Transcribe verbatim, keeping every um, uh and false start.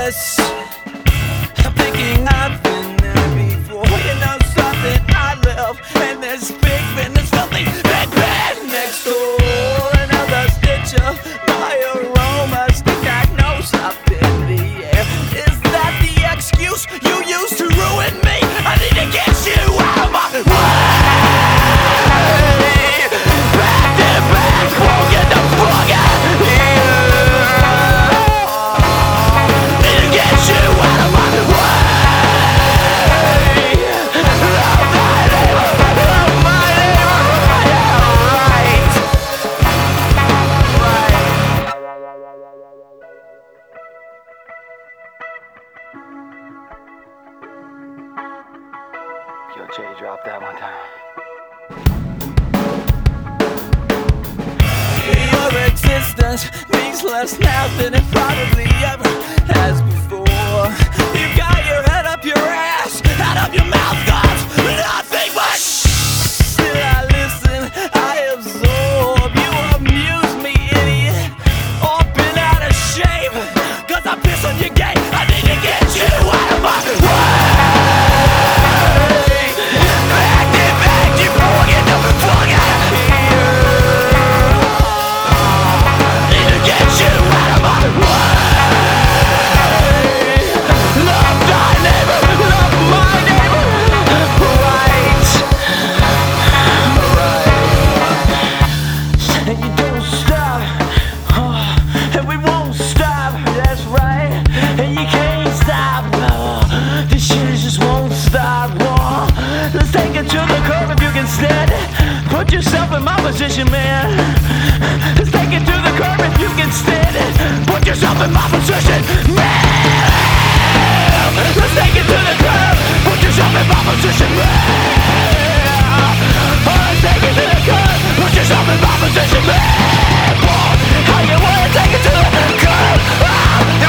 this. I'm thinking I've been there before. You know something, I live in this big business filthy big bed next door. Another stitch of my aroma, stick I nose up in the air. Is that the excuse you use to ruin me? I need to get you out of my way. Back to back, won't get the fuck out of here. Need to get you out of my way. Love my neighbor, love my neighbor, right, right. Yo, Jay, drop that one time. Your existence means less now than it probably ever has before. You've got your head up your ass, out of your mouth goes nothing but shh. Still I listen, I absorb. You amuse me, idiot. All been out of shape, cause I piss on your game. I need to get you out of my way. Back to back, you won't get the fuck out of here. Need to get you out of my way. Love thy neighbor, love my neighbor, right, right. And you don't stop, oh, and we won't stop, that's right. And you can't stop, no. This shit just won't stop, no. Let's take it to the curb if you can stand it. Put yourself in my position, man. Let's take it to the curb if you can stand it. Put yourself in my position, man. Let's take it to the curb. Put yourself in my position, man. Let's take it to the curb. Put yourself in my position, man. How you wanna take it to the curb? Ah,